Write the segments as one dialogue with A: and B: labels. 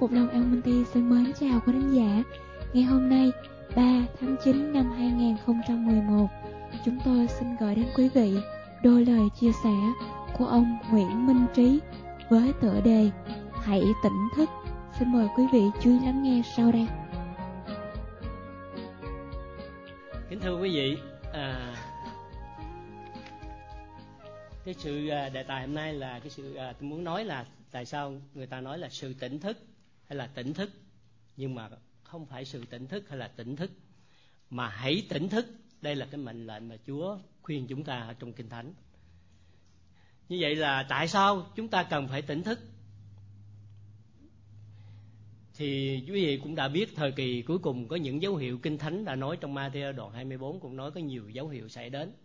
A: Phục Long Almonty xin mến chào quý khán giả. Ngày hôm nay 3 tháng 9 năm 2011, chúng tôi xin gửi đến quý vị đôi lời chia sẻ của ông Nguyễn Minh Trí với tựa đề Hãy tỉnh thức. Xin mời quý vị chú ý lắng nghe sau đây.
B: Kính thưa quý vị, cái sự đề tài hôm nay là cái sự tôi muốn nói là tại sao người ta nói là sự tỉnh thức hay là tỉnh thức, nhưng mà không phải sự tỉnh thức hay là tỉnh thức, mà hãy tỉnh thức. Đây là cái mệnh lệnh mà Chúa khuyên chúng ta ở trong Kinh Thánh. Như vậy là tại sao chúng ta cần phải tỉnh thức? Thì quý vị cũng đã biết thời kỳ cuối cùng có những dấu hiệu Kinh Thánh đã nói trong Ma-thi-ơ đoạn 24 cũng nói có nhiều dấu hiệu xảy đến.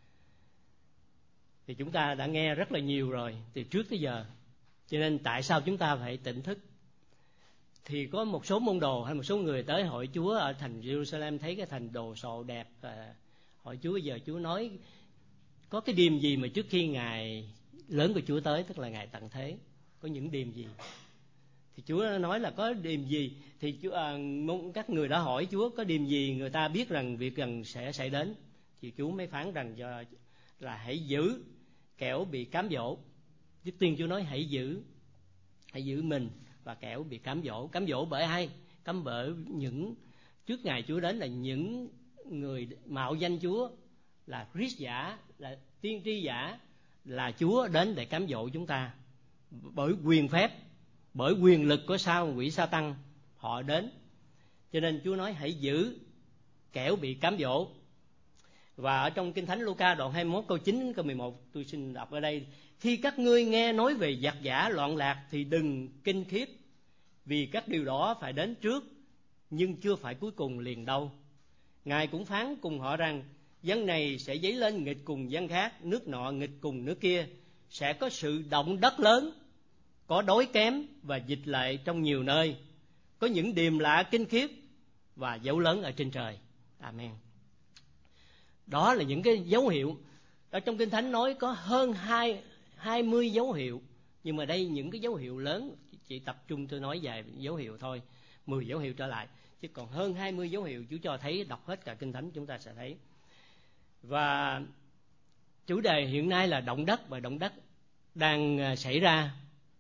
B: Thì chúng ta đã nghe rất là nhiều rồi từ trước tới giờ. Cho nên tại sao chúng ta phải tỉnh thức? Thì có một số môn đồ hay một số người tới hỏi Chúa ở thành Jerusalem, thấy cái thành đồ sộ đẹp, hỏi Chúa giờ Chúa nói có cái điềm gì mà trước khi ngày lớn của Chúa tới, tức là ngày tận thế, có những điềm gì? Thì Chúa nói là có điềm gì? Thì các người đã hỏi Chúa có điềm gì người ta biết rằng việc gần sẽ xảy đến. Thì Chúa mới phán rằng là hãy giữ kẻo bị cám dỗ. Trước tiên Chúa nói hãy giữ mình và kẻo bị cám dỗ. Cám dỗ bởi ai? Cám bởi những trước ngày Chúa đến là những người mạo danh Chúa, là Christ giả, là tiên tri giả, là Chúa đến để cám dỗ chúng ta bởi quyền phép, bởi quyền lực của quỷ Sa-tăng họ đến. Cho nên Chúa nói hãy giữ kẻo bị cám dỗ. Và ở trong Kinh Thánh Luca đoạn 21 câu 9 câu 11 tôi xin đọc ở đây: khi các ngươi nghe nói về giặc giả loạn lạc thì đừng kinh khiếp, vì các điều đó phải đến trước, nhưng chưa phải cuối cùng liền đâu. Ngài cũng phán cùng họ rằng dân này sẽ dấy lên nghịch cùng dân khác, nước nọ nghịch cùng nước kia, sẽ có sự động đất lớn, có đói kém và dịch lệ trong nhiều nơi, có những điềm lạ kinh khiếp và dấu lớn ở trên trời. Amen. Đó là những cái dấu hiệu. Ở trong Kinh Thánh nói có hơn 20 dấu hiệu, nhưng mà đây những cái dấu hiệu lớn, chỉ tập trung tôi nói vài dấu hiệu thôi, 10 dấu hiệu trở lại, chứ còn hơn 20 dấu hiệu Chúa cho thấy, đọc hết cả Kinh Thánh chúng ta sẽ thấy. Và chủ đề hiện nay là động đất, và động đất đang xảy ra.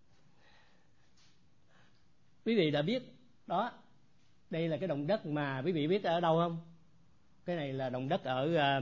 B: Quý vị đã biết đó, đây là cái động đất mà quý vị biết ở đâu không? Cái này là động đất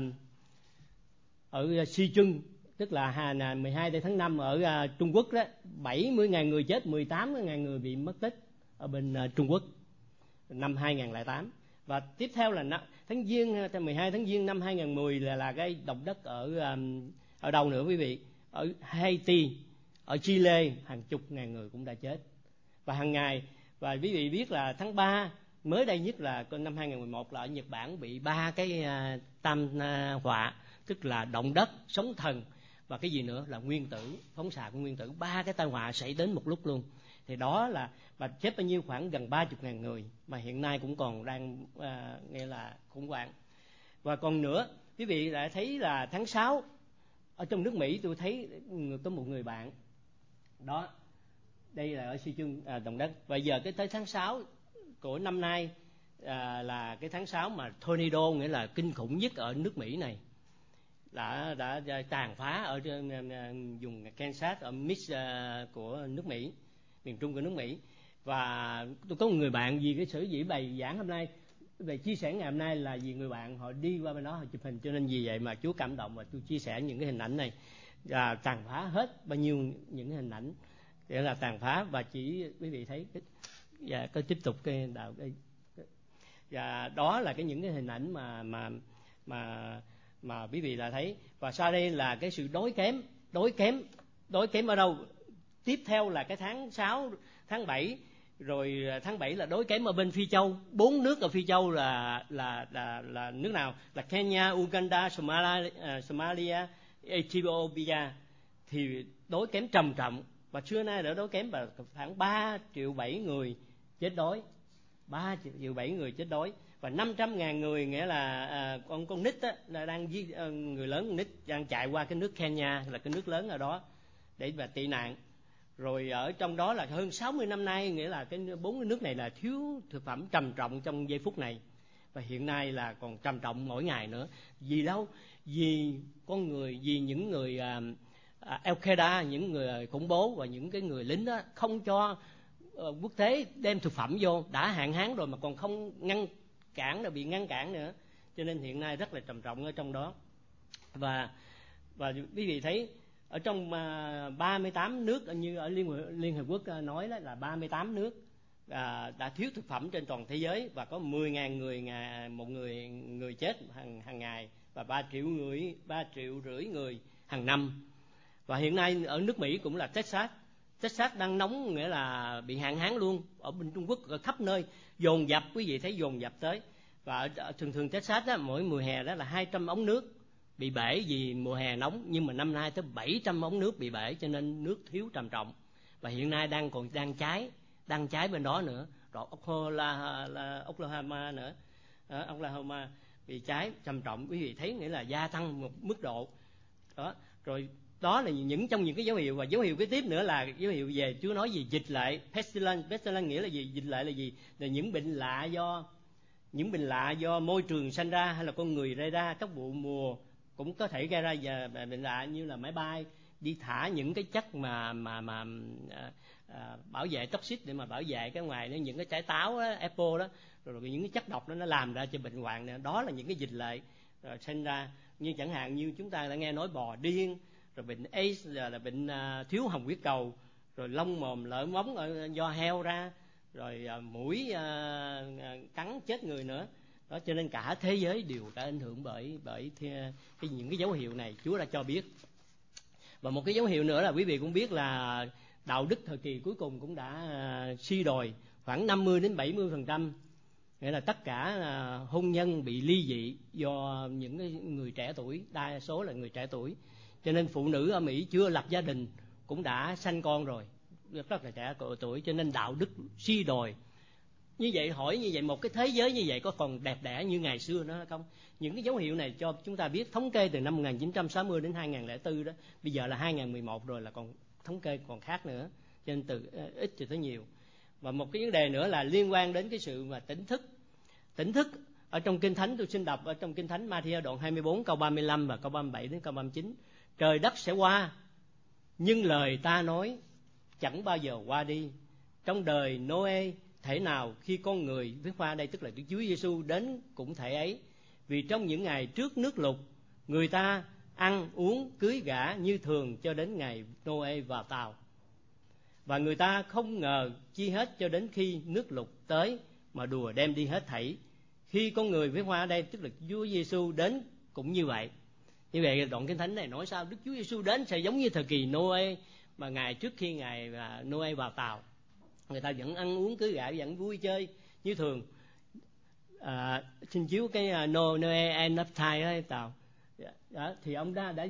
B: ở Sichuan, tức là 12 tháng 5 ở Trung Quốc đó. 70.000 người chết, 18.000 người bị mất tích ở bên Trung Quốc năm 2008. Và tiếp theo là 12 tháng Giêng năm 2010 là cái động đất ở đâu nữa quý vị? Ở Haiti, ở Chile, hàng chục ngàn người cũng đã chết. Và hàng ngày, và quý vị biết là tháng 3 mới đây nhất là năm 2011 là ở Nhật Bản bị 3 cái tam họa, tức là động đất, sóng thần và cái gì nữa là nguyên tử, phóng xạ của nguyên tử. 3 cái tai họa xảy đến một lúc luôn. Thì đó là, và chết bao nhiêu? Khoảng gần 30.000 người, mà hiện nay cũng còn đang nghe là khủng hoảng. Và còn nữa, quý vị lại thấy là tháng 6 ở trong nước Mỹ, tôi thấy có một người bạn đó, đây là ở Sichuan động đất. Và giờ tới tháng 6 của năm nay là cái tháng 6 mà tornado, nghĩa là kinh khủng nhất ở nước Mỹ này, đã tàn phá ở vùng Kansas, ở Miss của nước Mỹ, miền Trung của nước Mỹ. Và tôi có một người bạn, vì cái sở dĩ bài giảng hôm nay, về chia sẻ ngày hôm nay là vì người bạn họ đi qua bên đó họ chụp hình, cho nên vì vậy mà Chúa cảm động và tôi chia sẻ những cái hình ảnh này. Và tàn phá hết bao nhiêu những hình ảnh để là tàn phá. Và chỉ quý vị thấy và có tiếp tục cái đạo đây, và đó là những cái hình ảnh mà quý vị là thấy. Và sau đây là cái sự đói kém ở đâu? Tiếp theo là cái tháng 6, tháng 7, rồi tháng 7 là đói kém ở bên Phi Châu. 4 nước ở Phi Châu là nước nào? Là Kenya, Uganda, Somalia, Ethiopia. Thì đói kém trầm trọng, và xưa nay đã đói kém, và khoảng 3,7 triệu người chết đói. 3,7 triệu người chết đói. Và 500.000 người, nghĩa là con nít á, là đang người lớn, con nít đang chạy qua cái nước Kenya, là cái nước lớn ở đó, để mà tị nạn. Rồi ở trong đó là hơn 60 năm nay, nghĩa là cái 4 cái nước này là thiếu thực phẩm trầm trọng trong giây phút này, và hiện nay là còn trầm trọng mỗi ngày nữa. Vì đâu? Vì con người, vì những người Al-Qaeda, những người khủng bố và những cái người lính đó không cho quốc tế đem thực phẩm vô, đã hạn hán rồi mà còn không ngăn cản, rồi bị ngăn cản nữa, cho nên hiện nay rất là trầm trọng ở trong đó. Và quý vị thấy ở trong 38 nước, như ở Liên Hợp Quốc nói đó, là 38 nước đã thiếu thực phẩm trên toàn thế giới, và có 10.000 người chết hàng ngày, và 3,5 triệu người hàng năm. Và hiện nay ở nước Mỹ cũng là Texas đang nóng, nghĩa là bị hạn hán luôn. Ở bên Trung Quốc ở khắp nơi dồn dập, quý vị thấy dồn dập tới. Và thường Texas đó, mỗi mùa hè đó là 200 ống nước bị bể vì mùa hè nóng, nhưng mà năm nay tới 700 ống nước bị bể, cho nên nước thiếu trầm trọng. Và hiện nay đang cháy bên đó nữa. Rồi Oklahoma nữa, Oklahoma bị cháy trầm trọng, quý vị thấy, nghĩa là gia tăng một mức độ đó. Rồi đó là trong những cái dấu hiệu. Và dấu hiệu kế tiếp nữa là dấu hiệu về Chúa nói về dịch lệ, pestilence nghĩa là gì? Dịch lệ là gì? Là những bệnh lạ do môi trường sanh ra, hay là con người gây ra. Các vụ mùa cũng có thể gây ra bệnh lạ, như là máy bay đi thả những cái chất mà bảo vệ toxic để mà bảo vệ cái ngoài, những cái trái táo đó, apple đó, rồi những cái chất độc đó nó làm ra cho bệnh hoạn nữa. Đó là những cái dịch lệ sinh ra. Như chẳng hạn như chúng ta đã nghe nói bò điên, rồi bệnh AIDS là bệnh thiếu hồng huyết cầu, rồi lông mồm lở móng do heo ra, rồi mũi cắn chết người nữa đó. Cho nên cả thế giới đều đã ảnh hưởng bởi những cái dấu hiệu này Chúa đã cho biết. Và một cái dấu hiệu nữa là quý vị cũng biết là đạo đức thời kỳ cuối cùng cũng đã suy đồi khoảng 50-70%, nghĩa là tất cả hôn nhân bị ly dị do những người trẻ tuổi, đa số là người trẻ tuổi. Cho nên phụ nữ ở Mỹ chưa lập gia đình cũng đã sanh con rồi, rất là trẻ tuổi, cho nên đạo đức suy đồi. Như vậy hỏi như vậy, một cái thế giới như vậy có còn đẹp đẽ như ngày xưa nữa không? Những cái dấu hiệu này cho chúng ta biết, thống kê từ năm 1960 đến 2004 đó, bây giờ là 2011 rồi, là còn thống kê còn khác nữa, cho nên từ ít cho tới nhiều. Và một cái vấn đề nữa là liên quan đến cái sự mà tỉnh thức ở trong Kinh Thánh. Tôi xin đọc ở trong Kinh Thánh Ma-thi-ơ đoạn 24 câu 35 và câu 37 đến câu 39. Trời đất sẽ qua, nhưng lời ta nói chẳng bao giờ qua đi. Trong đời Nô-ê thể nào khi con người, viết hoa đây tức là Đức Chúa Giêsu đến cũng thể ấy. Vì trong những ngày trước nước lụt, người ta ăn uống cưới gả như thường cho đến ngày Nô-ê vào tàu. Và người ta không ngờ chi hết cho đến khi nước lụt tới mà đùa đem đi hết thảy. Khi con người, viết hoa ở đây tức là Chúa Giêsu đến cũng như vậy. Như vậy đoạn Kinh Thánh này nói sao? Đức Chúa Giêsu đến sẽ giống như thời kỳ Nô-ê, mà ngày trước khi ngày Nô-ê vào tàu, người ta vẫn ăn uống cưới gả, vẫn vui chơi như thường. Xin chiếu cái Noe and Time tàu đó, thì ông đã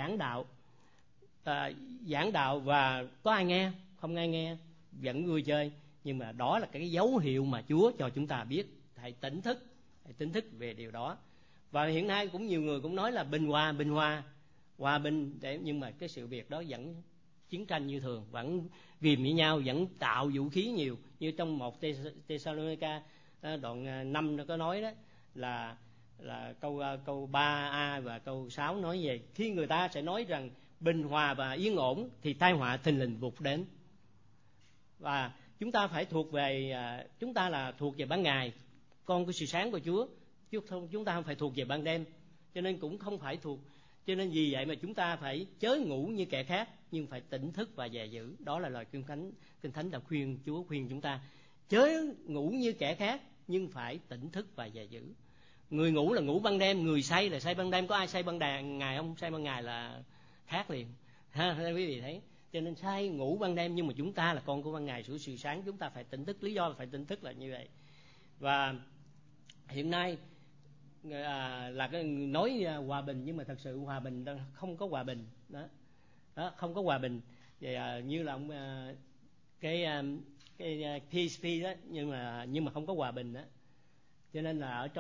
B: giảng đạo và có ai nghe? Không ai nghe, vẫn vui chơi. Nhưng mà đó là cái dấu hiệu mà Chúa cho chúng ta biết, hãy tỉnh thức về điều đó. Và hiện nay cũng nhiều người cũng nói là hòa bình để, nhưng mà cái sự việc đó vẫn chiến tranh như thường, vẫn ghìm với nhau, vẫn tạo vũ khí nhiều. Như trong 1 Thessalonica đoạn 5 nó có nói đó, là câu 3a và câu 6 nói về khi người ta sẽ nói rằng bình hòa và yên ổn thì tai họa thình lình vụt đến. Và chúng ta phải chúng ta là thuộc về ban ngày, con của sự sáng của Chúa, chứ chúng ta không phải thuộc về ban đêm, cho nên cũng không phải thuộc. Cho nên vì vậy mà chúng ta phải chớ ngủ như kẻ khác, nhưng phải tỉnh thức và dè giữ. Đó là lời Kinh Thánh đã Chúa khuyên chúng ta chớ ngủ như kẻ khác, nhưng phải tỉnh thức và dè giữ. Người ngủ là ngủ ban đêm, người say là say ban đêm. Có ai say ban ngày không? Say ban ngày là khác liền ha, quý vị thấy. Cho nên say ngủ ban đêm, nhưng mà chúng ta là con của ban ngày, của sự sáng, chúng ta phải tỉnh thức. Lý do là phải tỉnh thức là như vậy. Và hiện nay là cái nói hòa bình, nhưng mà thật sự hòa bình không có hòa bình đó, không có hòa bình. Vậy như là ông cái peace đó, nhưng mà không có hòa bình đó. Cho nên là ở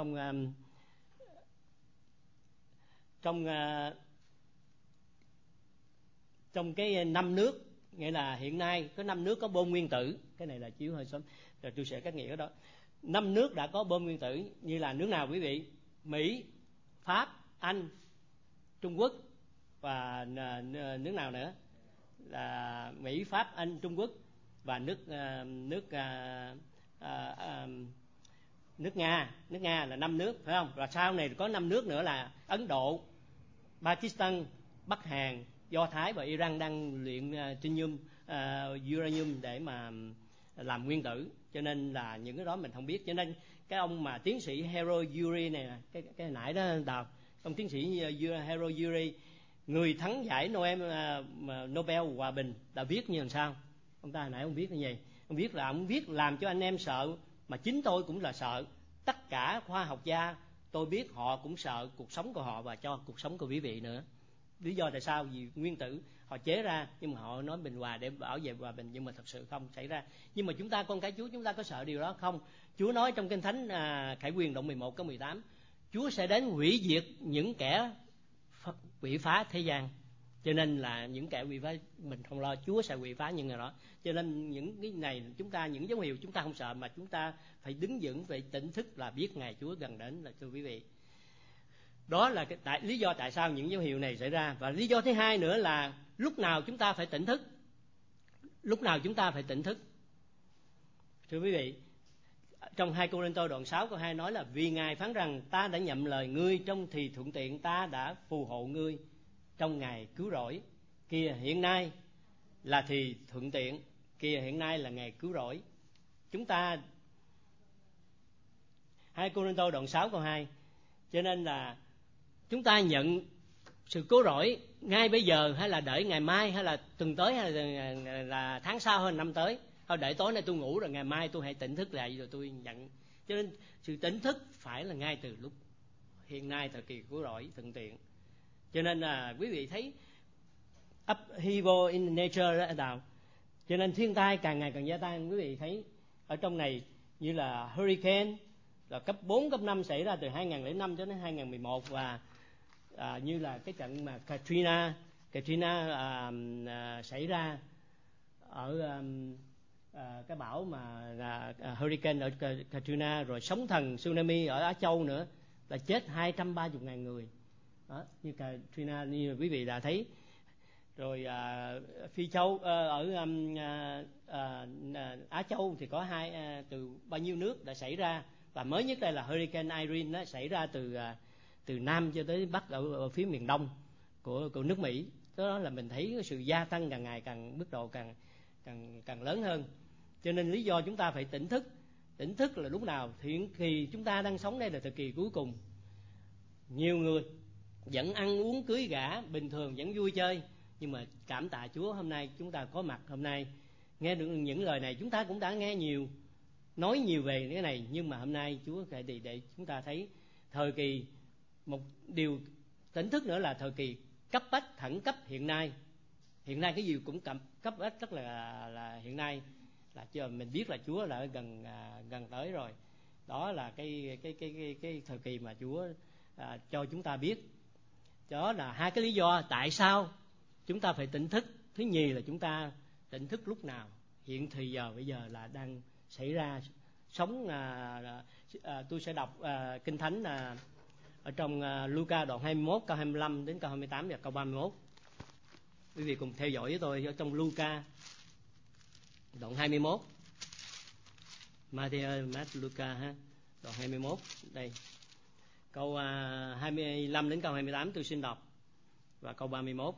B: trong cái 5 nước nghĩa là hiện nay có 5 nước có bom nguyên tử. Cái này là chiếu hơi sớm, rồi tôi sẽ cách nghĩa cái đó. 5 nước đã có bom nguyên tử như là nước nào quý vị? Mỹ, Pháp, Anh, Trung Quốc và nước nào nữa? Là Mỹ, Pháp, Anh, Trung Quốc và nước Nga. Nước Nga là 5 nước, phải không? Và sau này có 5 nước nữa là Ấn Độ, Pakistan, Bắc Hàn, Do Thái và Iran đang luyện uranium để mà làm nguyên tử. Cho nên là những cái đó mình không biết. Cho nên cái ông mà tiến sĩ Hero Yuri này, cái nãy đó Đào, ông tiến sĩ Hero Yuri, người thắng giải Nobel Hòa Bình, đã viết như làm sao? Ông ta hồi nãy ông viết như vậy. Ông viết là ông viết làm cho anh em sợ, mà chính tôi cũng là sợ. Tất cả khoa học gia tôi biết họ cũng sợ cuộc sống của họ và cho cuộc sống của quý vị nữa. Lý do tại sao? Vì nguyên tử họ chế ra, nhưng mà họ nói bình hòa để bảo vệ hòa bình, nhưng mà thật sự không xảy ra. Nhưng mà chúng ta, con cái Chúa, chúng ta có sợ điều đó không? Chúa nói trong Kinh Thánh Khải Huyền đoạn 11 câu 18, Chúa sẽ đến hủy diệt những kẻ quỷ phá thế gian. Cho nên là những kẻ quỷ phá mình không lo, Chúa sẽ quỷ phá những người đó. Cho nên những cái này chúng ta, những dấu hiệu chúng ta không sợ, mà chúng ta phải đứng vững, phải tỉnh thức là biết ngày Chúa gần đến, là thưa quý vị. Đó là lý do tại sao những dấu hiệu này xảy ra. Và lý do thứ hai nữa là lúc nào chúng ta phải tỉnh thức. Lúc nào chúng ta phải tỉnh thức. Thưa quý vị, trong 2 Cô-rinh-tô đoạn 6 câu 2 nói là vì Ngài phán rằng ta đã nhậm lời ngươi trong thì thuận tiện, ta đã phù hộ ngươi trong ngày cứu rỗi. Kìa hiện nay là thì thuận tiện, kìa hiện nay là ngày cứu rỗi. Chúng ta 2 Cô-rinh-tô đoạn 6 câu 2. Cho nên là chúng ta nhận sự cứu rỗi ngay bây giờ, hay là đợi ngày mai, hay là tuần tới, hay là tháng sau, hay là năm tới, thôi đợi tối nay tôi ngủ rồi ngày mai tôi hãy tỉnh thức lại rồi tôi nhận. Cho nên sự tỉnh thức phải là ngay từ lúc hiện nay, thời kỳ cứu rỗi thuận tiện. Cho nên là quý vị thấy upheaval in nature đó Đào. Cho nên thiên tai càng ngày càng gia tăng. Quý vị thấy ở trong này như là hurricane là cấp 4, cấp 5 xảy ra từ 2005 cho đến 2011, và như là cái trận mà Katrina xảy ra ở cái bão mà hurricane ở Katrina, rồi sóng thần tsunami ở Á Châu nữa là chết 230.000 người đó, như Katrina như quý vị đã thấy. Rồi Phi Châu ở Á Châu thì có từ bao nhiêu nước đã xảy ra, và mới nhất đây là hurricane Irene, nó xảy ra từ Nam cho tới Bắc ở phía miền Đông của nước Mỹ. Đó là mình thấy sự gia tăng càng ngày càng mức độ càng lớn hơn. Cho nên lý do chúng ta phải tỉnh thức. Tỉnh thức là lúc nào? Hiện kỳ chúng ta đang sống đây là thời kỳ cuối cùng. Nhiều người vẫn ăn uống cưới gả bình thường, vẫn vui chơi, nhưng mà cảm tạ Chúa hôm nay chúng ta có mặt hôm nay nghe được những lời này. Chúng ta cũng đã nghe nhiều, nói nhiều về cái này, nhưng mà hôm nay Chúa để chúng ta thấy thời kỳ, một điều tỉnh thức nữa là thời kỳ cấp bách, khẩn cấp hiện nay. Hiện nay cái gì cũng cấp bách, rất là hiện nay là cho mình biết là Chúa đã gần tới rồi. Đó là cái thời kỳ mà Chúa cho chúng ta biết. Đó là hai cái lý do tại sao chúng ta phải tỉnh thức. Thứ nhì là chúng ta tỉnh thức lúc nào? Hiện thì giờ bây giờ là đang xảy ra sống. Tôi sẽ đọc Kinh Thánh ở trong Luca đoạn 21 câu 25 đến câu 28 và câu 31. Quý vị cùng theo dõi với tôi ở trong Luca đoạn 21. Matthew, Luca ha, đoạn 21 đây. Câu 25 đến câu 28 tôi xin đọc, và câu 31.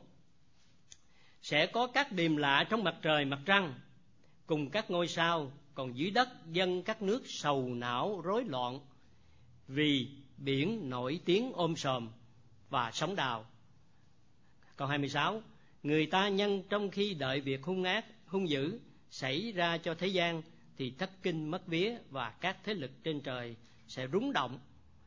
B: Sẽ có các điềm lạ trong mặt trời mặt trăng cùng các ngôi sao, còn dưới đất dân các nước sầu não rối loạn, vì biển nổi tiếng ôm sòm và sóng đào. Câu 26. Người ta nhân trong khi đợi việc hung dữ xảy ra cho thế gian thì thất kinh mất vía, và các thế lực trên trời sẽ rúng động.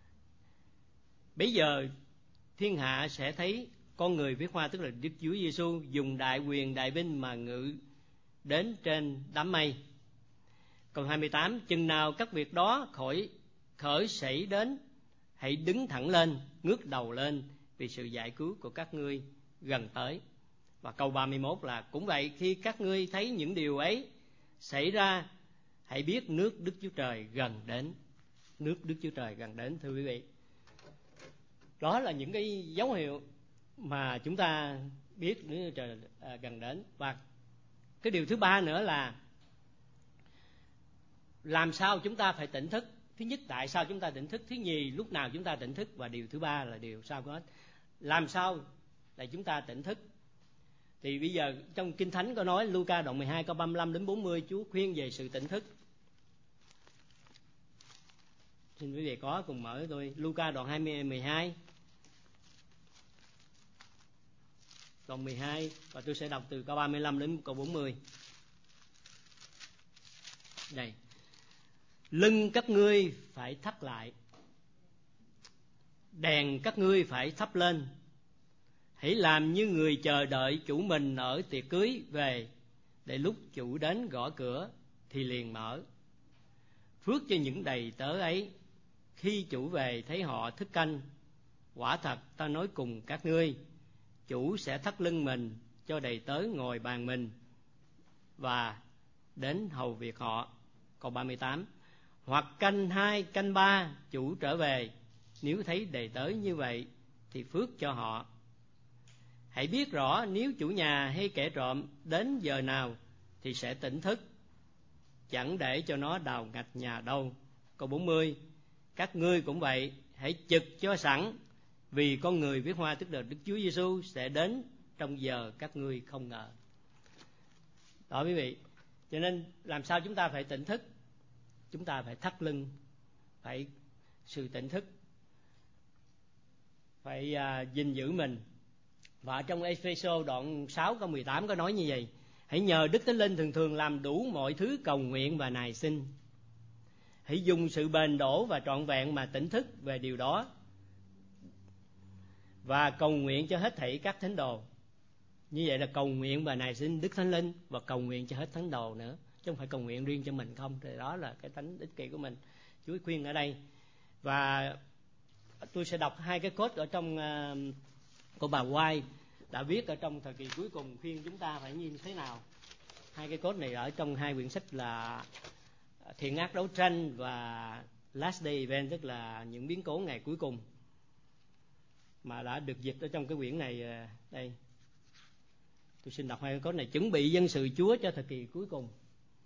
B: Bây giờ thiên hạ sẽ thấy con người viết hoa, tức là Đức Chúa Giêsu, dùng đại quyền đại binh mà ngự đến trên đám mây. Câu 28. Chừng nào các việc đó khởi xảy đến, hãy đứng thẳng lên, ngước đầu lên, vì sự giải cứu của các ngươi gần tới. Và câu 31 là cũng vậy, khi các ngươi thấy những điều ấy xảy ra, hãy biết nước Đức Chúa Trời gần đến. Nước Đức Chúa Trời gần đến, thưa quý vị. Đó là những cái dấu hiệu mà chúng ta biết Đức Chúa Trời gần đến. Và cái điều thứ ba nữa là làm sao chúng ta phải tỉnh thức. Thứ nhất, tại sao chúng ta tỉnh thức. Thứ nhì, lúc nào chúng ta tỉnh thức. Và điều thứ ba là điều sau hết, làm sao để chúng ta tỉnh thức. Thì bây giờ trong Kinh Thánh có nói, Luca đoạn 12 câu 35 đến 40, Chúa khuyên về sự tỉnh thức. Xin quý vị có cùng mở tôi Luca đoạn 12 đoạn 12, và tôi sẽ đọc từ câu 35 đến câu 40. Đây: lưng các ngươi phải thắt lại, đèn các ngươi phải thắp lên, hãy làm như người chờ đợi chủ mình ở tiệc cưới về, để lúc chủ đến gõ cửa thì liền mở. Phước cho những đầy tớ ấy, khi chủ về thấy họ thức canh. Quả thật ta nói cùng các ngươi, chủ sẽ thắt lưng mình cho đầy tớ ngồi bàn mình và đến hầu việc họ. Câu 38: hoặc canh 2 canh 3 chủ trở về, nếu thấy đầy tớ như vậy thì phước cho họ. Hãy biết rõ nếu chủ nhà hay kẻ trộm đến giờ nào thì sẽ tỉnh thức, chẳng để cho nó đào ngạch nhà đâu. Câu 40: các ngươi cũng vậy, hãy trực cho sẵn, vì con người viết hoa tức là Đức Chúa Giêsu sẽ đến trong giờ các ngươi không ngờ. Đó quý vị. Cho nên làm sao chúng ta phải tỉnh thức? Chúng ta phải thắt lưng, phải sự tỉnh thức, phải gìn giữ mình. Và trong Ê-phê-sô đoạn 6 câu 18 có nói như vậy: hãy nhờ Đức Thánh Linh thường thường làm đủ mọi thứ cầu nguyện và nài xin. Hãy dùng sự bền đổ và trọn vẹn mà tỉnh thức về điều đó, và cầu nguyện cho hết thảy các thánh đồ. Như vậy là cầu nguyện và nài xin Đức Thánh Linh, và cầu nguyện cho hết thánh đồ nữa, chứ không phải cầu nguyện riêng cho mình không. Thì đó là cái tánh ích kỷ của mình. Chúa khuyên ở đây. Và tôi sẽ đọc hai cái cốt ở trong của bà White đã viết ở trong thời kỳ cuối cùng, khuyên chúng ta phải như thế nào. Hai cái cốt này ở trong hai quyển sách là Thiện ác đấu tranh và Last Day Event, tức là những biến cố ngày cuối cùng, mà đã được dịch ở trong cái quyển này. Đây, tôi xin đọc hai cái cốt này: chuẩn bị dân sự Chúa cho thời kỳ cuối cùng.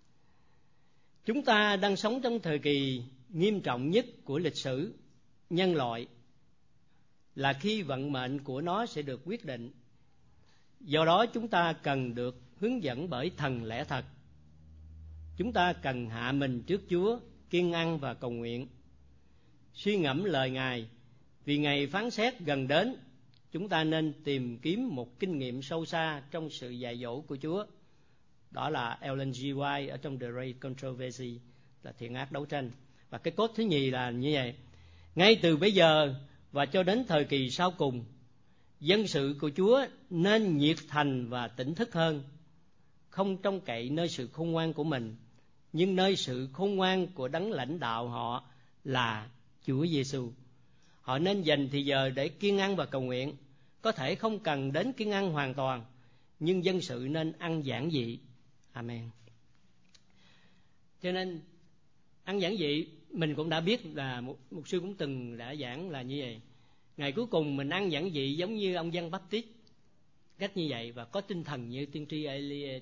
B: Chúng ta đang sống trong thời kỳ nghiêm trọng nhất của lịch sử nhân loại, là khi vận mệnh của nó sẽ được quyết định. Do đó chúng ta cần được hướng dẫn bởi thần lẽ thật. Chúng ta cần hạ mình trước Chúa, kiêng ăn và cầu nguyện, suy ngẫm lời Ngài. Vì ngày phán xét gần đến, chúng ta nên tìm kiếm một kinh nghiệm sâu xa trong sự dạy dỗ của Chúa. Đó là Ellen G. White ở trong The Great Controversy, là Thiện ác đấu tranh. Và cái cốt thứ nhì là như vậy: ngay từ bây giờ và cho đến thời kỳ sau cùng, dân sự của Chúa nên nhiệt thành và tỉnh thức hơn, không trông cậy nơi sự khôn ngoan của mình, nhưng nơi sự khôn ngoan của đấng lãnh đạo họ là Chúa Giêsu. Họ nên dành thời giờ để kiêng ăn và cầu nguyện. Có thể không cần đến kiêng ăn hoàn toàn, nhưng dân sự nên ăn giản dị. Amen. Cho nên ăn giản dị, mình cũng đã biết là mục sư cũng từng đã giảng là như vậy. Ngày cuối cùng mình ăn giản dị giống như ông Giăng Baptist, cách như vậy, và có tinh thần như tiên tri Eli.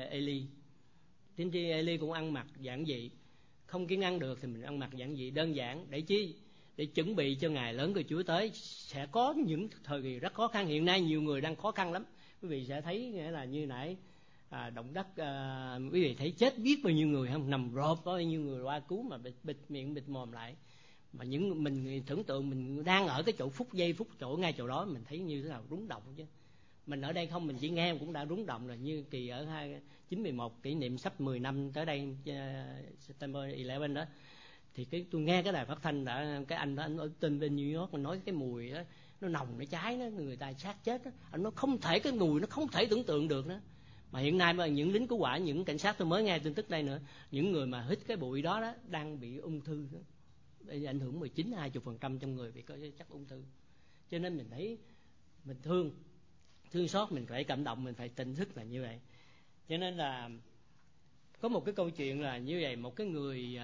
B: Tiên tri Eli cũng ăn mặc giản dị. Không kiêng ăn được thì mình ăn mặc giản dị đơn giản. Để chi? Để chuẩn bị cho ngày lớn của Chúa tới. Sẽ có những thời kỳ rất khó khăn. Hiện nay nhiều người đang khó khăn lắm. Quý vị sẽ thấy nghĩa là như nãy động đất, quý vị thấy chết biết bao nhiêu người không, nằm rộp có bao nhiêu người qua cứu mà bịt miệng bịt mồm lại. Mà những mình tưởng tượng mình đang ở cái chỗ giây phút chỗ ngay chỗ đó, mình thấy như thế nào rúng động chứ. Mình ở đây không, mình chỉ nghe cũng đã rúng động rồi. Như kỳ ở 9/11 kỷ niệm sắp 10 năm tới đây, September 11 đó, thì tôi nghe cái đài phát thanh đã, cái anh đó, anh ở tên bên New York, mình nói cái mùi đó nó nồng, nó cháy đó, người ta sát chết đó. Anh nói không thể, cái mùi nó không thể tưởng tượng được đó. Mà hiện nay mà những lính cứu hỏa, những cảnh sát, tôi mới nghe tin tức đây nữa, những người mà hít cái bụi đó đang bị ung thư đó. Ảnh hưởng 19-20% trong người bị có chất ung thư. Cho nên mình thấy mình thương. thương xót, mình phải cảm động, mình phải tỉnh thức là như vậy. Cho nên là có một cái câu chuyện là như vậy, một cái người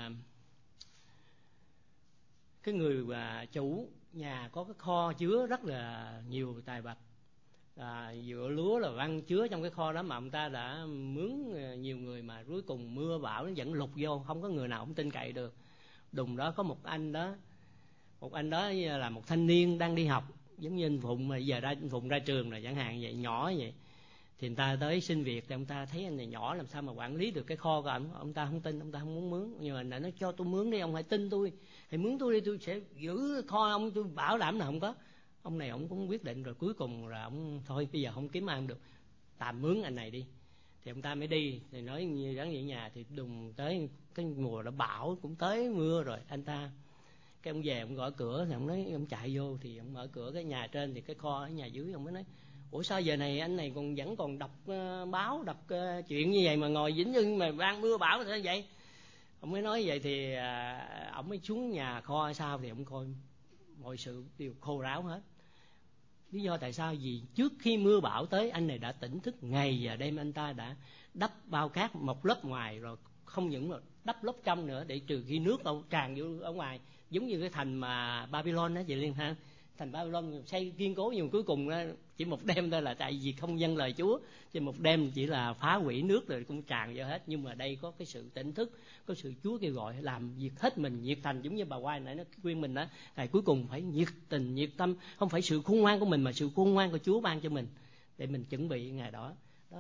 B: chủ nhà có cái kho chứa rất là nhiều tài vật, dựa lúa là văng chứa trong cái kho đó, mà ông ta đã mướn nhiều người, mà cuối cùng mưa bão nó vẫn lụt vô, không có người nào không tin cậy được. Đùng đó có một anh đó là một thanh niên đang đi học, giống như anh Phụng mà giờ Phụng ra trường rồi chẳng hạn vậy, nhỏ vậy. Thì người ta tới xin việc, thì ông ta thấy anh này nhỏ làm sao mà quản lý được cái kho của ông ta không tin, ông ta không muốn mướn. Nhưng mà nó cho tôi mướn đi, ông hãy tin tôi, hãy mướn tôi đi, tôi sẽ giữ kho ông, tôi bảo đảm là không có. Ông này ông cũng quyết định rồi, cuối cùng là ông thôi bây giờ không kiếm ăn được, tạm mướn anh này đi. Thì ông ta mới đi, thì nói như gắn về nhà, thì đùng tới cái mùa đã bão, cũng tới mưa rồi. Anh ta cái ông về ông gõ cửa, thì ông nói, ông chạy vô, thì ông mở cửa cái nhà trên, thì cái kho ở nhà dưới. Ông mới nói, ủa sao giờ này anh này vẫn còn đọc báo, đọc chuyện như vậy mà ngồi dính lưng mà ban mưa bão thế vậy? Ông mới nói vậy, thì ông mới xuống nhà kho sao, thì ông coi mọi sự đều khô ráo hết. Lý do tại sao? Vì trước khi mưa bão tới, anh này đã tỉnh thức ngày và đêm. Anh ta đã đắp bao cát một lớp ngoài, rồi không những là đắp lớp trong nữa, để trừ khi nước đâu tràn vô ở ngoài, giống như cái thành mà Babylon đó chị Liên ha. Thành Babylon xây kiên cố, nhưng cuối cùng chỉ một đêm thôi, là tại vì không vâng lời Chúa, chỉ một đêm chỉ là phá hủy nước rồi cũng tràn vô hết. Nhưng mà đây có cái sự tỉnh thức, có sự Chúa kêu gọi làm việc hết mình, nhiệt thành, giống như bà Hoài nãy nó khuyên mình đó, ngày cuối cùng phải nhiệt tình, nhiệt tâm, không phải sự khôn ngoan của mình, mà sự khôn ngoan của Chúa ban cho mình để mình chuẩn bị ngày đó.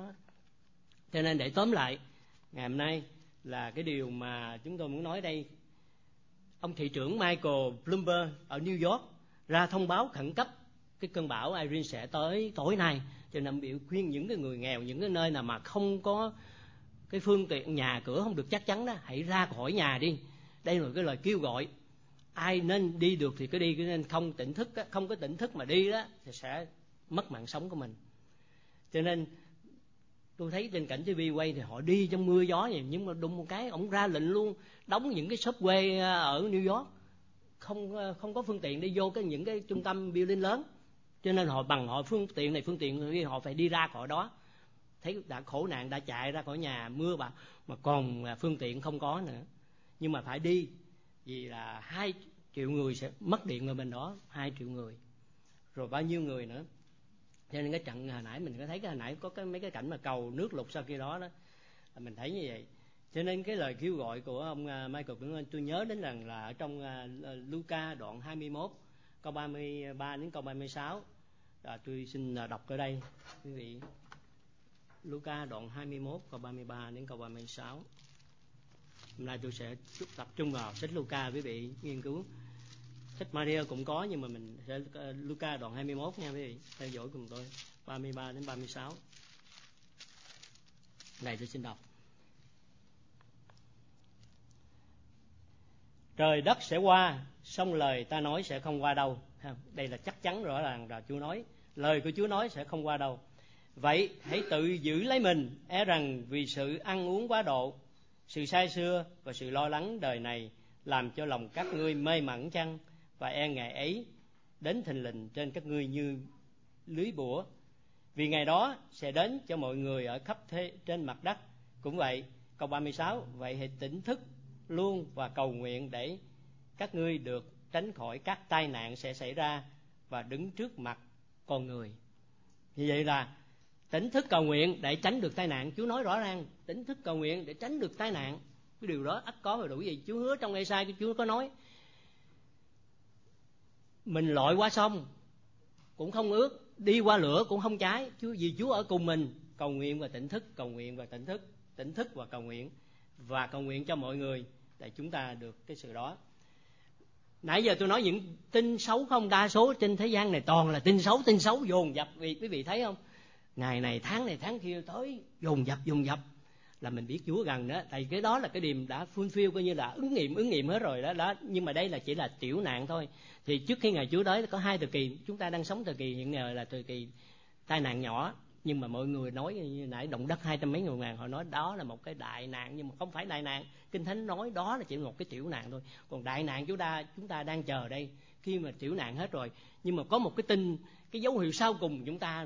B: Cho nên để tóm lại ngày hôm nay là cái điều mà chúng tôi muốn nói đây. Ông thị trưởng Michael Bloomberg ở New York ra thông báo khẩn cấp cái cơn bão Irene sẽ tới tối nay, cho nên biểu khuyên những cái người nghèo, những cái nơi nào mà không có cái phương tiện, nhà cửa không được chắc chắn đó, hãy ra khỏi nhà đi. Đây là cái lời kêu gọi, ai nên đi được thì cứ đi, nên không tỉnh thức, không có tỉnh thức mà đi đó thì sẽ mất mạng sống của mình. Cho nên tôi thấy trên cảnh TV quay thì họ đi trong mưa gió vậy, nhưng mà đùng một cái ông ra lệnh luôn đóng những cái subway ở New York, không có phương tiện đi vô những cái trung tâm building lớn. Cho nên họ bằng họ phương tiện này phương tiện kia, họ phải đi ra khỏi đó. Thấy đã khổ nạn, đã chạy ra khỏi nhà mưa bão mà còn phương tiện không có nữa, nhưng mà phải đi, vì là 2 triệu người sẽ mất điện ở bên đó, 2 triệu người, rồi bao nhiêu người nữa. Cho nên cái trận hồi nãy mình có thấy, cái hồi nãy có mấy cái cảnh mà cầu nước lụt sau khi đó là mình thấy như vậy. Cho nên cái lời kêu gọi của ông Michael Bloomberg, tôi nhớ đến rằng là ở trong Luca đoạn 21 câu 33 đến câu 36. Tôi xin đọc ở đây quý vị. Luca đoạn 21 câu 33 đến câu 36. Hôm nay tôi sẽ tập trung vào sách Luca, quý vị nghiên cứu. Sách Maria cũng có, nhưng mà mình sẽ Luca đoạn 21 nha quý vị, theo dõi cùng tôi 33 đến 36. Này tôi xin đọc. Trời đất sẽ qua, song lời ta nói sẽ không qua đâu. Đây là chắc chắn rõ ràng là Chúa nói, lời của Chúa nói sẽ không qua đâu. Vậy hãy tự giữ lấy mình, e rằng vì sự ăn uống quá độ, sự say sưa và sự lo lắng đời này làm cho lòng các ngươi mê mẩn chăng, và e ngày ấy đến thình lình trên các ngươi như lưới bủa. Vì ngày đó sẽ đến cho mọi người ở khắp trên mặt đất. Cũng vậy, câu 36, vậy hãy tỉnh thức luôn và cầu nguyện để các ngươi được tránh khỏi các tai nạn sẽ xảy ra và đứng trước mặt con người. Như vậy là tỉnh thức cầu nguyện để tránh được tai nạn. Chúa nói rõ ràng, tỉnh thức cầu nguyện để tránh được tai nạn. Cái điều đó ắt có và đủ gì. Chúa hứa trong Ê-sai, Chúa có nói mình lội qua sông cũng không ướt, đi qua lửa cũng không cháy, vì Chúa ở cùng mình. Cầu nguyện và tỉnh thức, cầu nguyện và tỉnh thức, tỉnh thức và cầu nguyện cho mọi người để chúng ta được cái sự đó. Nãy giờ tôi nói những tin xấu không, đa số trên thế gian này toàn là tin xấu dồn dập. Vì quý vị thấy không, ngày này tháng kia tới dồn dập là mình biết Chúa gần đó. Tại cái đó là cái điểm đã fulfill, coi như là ứng nghiệm hết rồi đó. Nhưng mà đây là chỉ là tiểu nạn thôi. Thì trước khi ngày Chúa tới có 2 thời kỳ. Chúng ta đang sống thời kỳ hiện nay là thời kỳ tai nạn nhỏ, nhưng mà mọi người nói như nãy động đất 200 mấy ngàn, họ nói đó là một cái đại nạn, nhưng mà không phải đại nạn. Kinh Thánh nói đó là chỉ một cái tiểu nạn thôi. Còn đại nạn chúng ta đang chờ đây, khi mà tiểu nạn hết rồi. Nhưng mà có một cái tin, cái dấu hiệu sau cùng chúng ta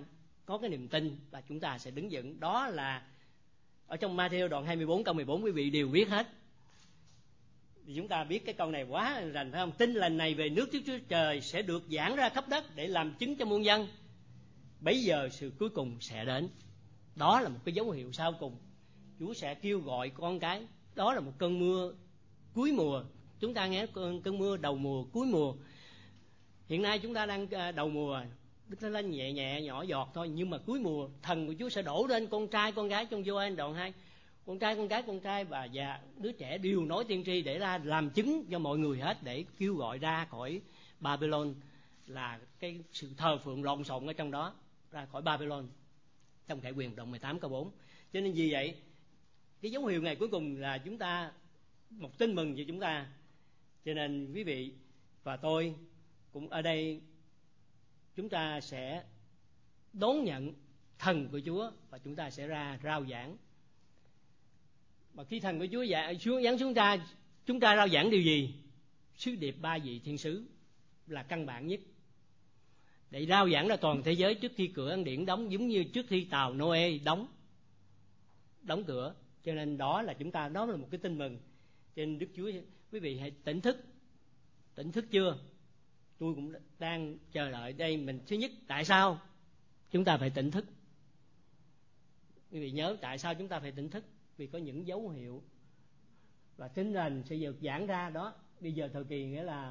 B: có cái niềm tin và chúng ta sẽ đứng vững. Đó là ở trong Ma-thi-ơ đoạn 24 câu 14 quý vị đều biết hết. Thì chúng ta biết cái câu này quá rành phải không? Tin lành này về nước Chúa Trời sẽ được giảng ra khắp đất để làm chứng cho muôn dân. Bấy giờ sự cuối cùng sẽ đến. Đó là một cái dấu hiệu sau cùng. Chúa sẽ kêu gọi con cái. Đó là một cơn mưa cuối mùa. Chúng ta nghe cơn mưa đầu mùa, cuối mùa. Hiện nay chúng ta đang đầu mùa, nó lên nhẹ nhẹ nhỏ giọt thôi, nhưng mà cuối mùa thần của Chúa sẽ đổ lên con trai con gái. Trong Gioan đoạn 2, con trai và già đứa trẻ đều nói tiên tri để ra làm chứng cho mọi người hết, để kêu gọi ra khỏi Babylon, là cái sự thờ phượng lộn xộn ở trong đó, ra khỏi Babylon, trong Khải Huyền đoạn 18 câu 4. Cho nên vì vậy cái dấu hiệu ngày cuối cùng là chúng ta một tin mừng cho chúng ta. Cho nên quý vị và tôi cũng ở đây, chúng ta sẽ đón nhận thần của Chúa và chúng ta sẽ ra rao giảng. Mà khi thần của Chúa giáng xuống ta, chúng ta rao giảng điều gì? Sứ điệp 3 vị thiên sứ là căn bản nhất, để rao giảng ra toàn thế giới trước khi cửa ân điển đóng, giống như trước khi tàu Noe đóng cửa. Cho nên đó là chúng ta, đó là một cái tin mừng. Cho nên Đức Chúa, quý vị hãy tỉnh thức chưa? Tôi cũng đang chờ đợi đây. Mình thứ nhất, tại sao chúng ta phải tỉnh thức? Quý vị nhớ tại sao chúng ta phải tỉnh thức? Vì có những dấu hiệu và tin lành sẽ được giảng ra đó. Bây giờ thời kỳ nghĩa là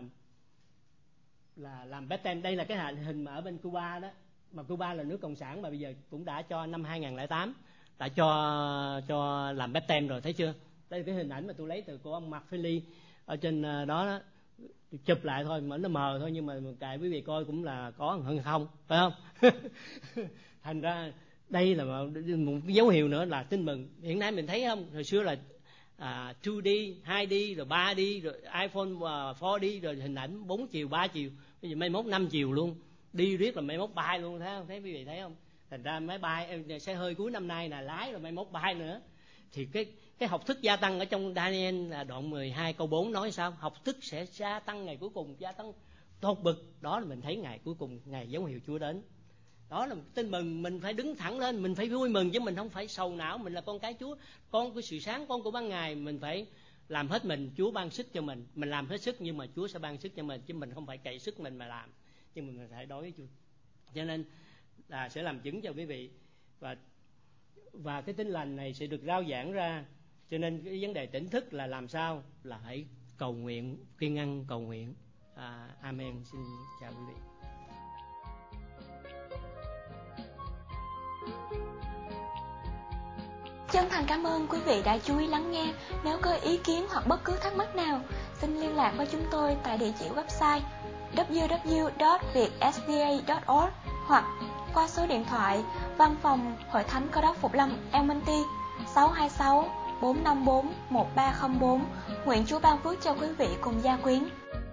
B: làm baptism. Đây là cái hình mà ở bên Cuba đó, mà Cuba là nước cộng sản mà bây giờ cũng đã cho năm 2008 đã cho làm baptism rồi, thấy chưa? Đây là cái hình ảnh mà tôi lấy từ của ông Mark Philly ở trên đó, chụp lại thôi mà nó mờ thôi, nhưng mà cài quý vị coi cũng là có hơn không, phải không? Thành ra đây là một dấu hiệu nữa là tin mừng. Hiện nay mình thấy không, hồi xưa là 2D, 2D, rồi 3D, rồi iPhone 4D, rồi hình ảnh 4 chiều, 3 chiều, bây giờ mai mốt 5 chiều luôn, đi riết là mai mốt bay luôn, thấy không? Thấy quý vị thấy không? Thành ra máy bay xe hơi cuối năm nay là lái rồi mai mốt bay nữa. Thì cái học thức gia tăng ở trong Daniel là đoạn 12 câu 4 nói sao? Học thức sẽ gia tăng ngày cuối cùng, gia tăng tột bực. Đó là mình thấy ngày cuối cùng, ngày dấu hiệu Chúa đến. Đó là một tin mừng. Mình phải đứng thẳng lên, mình phải vui mừng, chứ mình không phải sầu não. Mình là con cái Chúa, con của sự sáng, con của ban ngày. Mình phải làm hết mình, Chúa ban sức cho mình. Mình làm hết sức nhưng mà Chúa sẽ ban sức cho mình, chứ mình không phải cậy sức mình mà làm, nhưng mình phải đối với Chúa. Cho nên là sẽ làm chứng cho quý vị, và cái tin lành này sẽ được rao giảng ra. Cho nên cái vấn đề tỉnh thức là làm sao? Là hãy cầu nguyện, kiên nhẫn cầu nguyện. Amen. Xin chào quý vị.
A: Chân thành cảm ơn quý vị đã chú ý lắng nghe. Nếu có ý kiến hoặc bất cứ thắc mắc nào, xin liên lạc với chúng tôi tại địa chỉ website www.vietsda.org hoặc qua số điện thoại Văn phòng Hội Thánh Cơ Đốc Phục Lâm Elmonty 626 454 1304. Nguyện Chúa ban phước cho quý vị cùng gia quyến.